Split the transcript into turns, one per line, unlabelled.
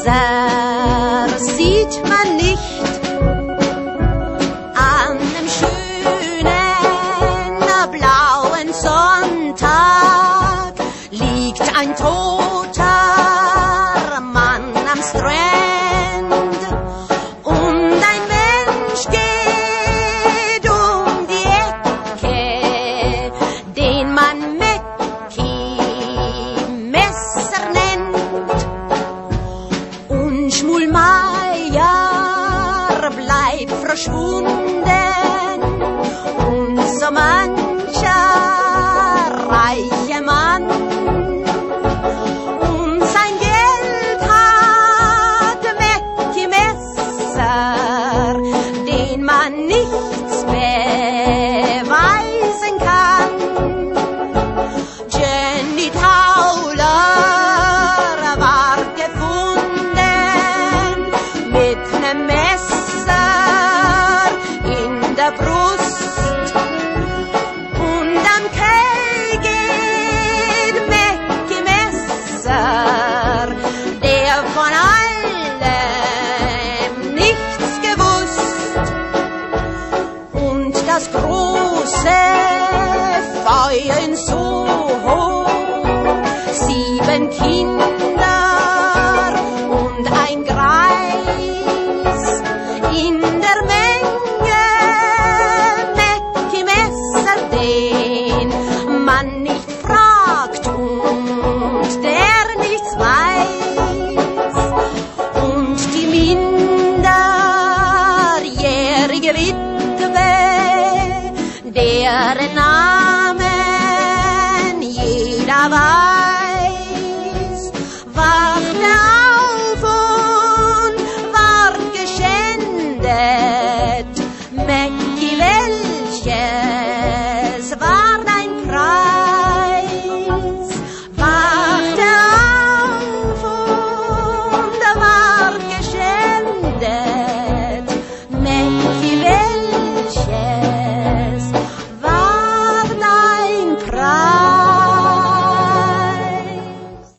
Messer sieht man nicht. An dem schönen blauen Sonntag liegt ein toter Mann am Strand und ein Mensch geht um die Ecke, den man Messer nennt. Und Schmulmeier bleibt verschwunden und so mancher reiche Mann und sein Geld hat Mäcki Messer, den man nichts beweisen kann. Jenny Tauler war gefunden mit nem Messer in der Brust und am Kell geht Mäcki Messer, der von allem nichts gewusst. Und das große Feuer in Soho, 7 Kinder und ein Greis in der Menge, Mäcki Messer, den man nicht fragt und der nichts weiß. Und die minderjährige Witwe, deren Namen jeder weiß.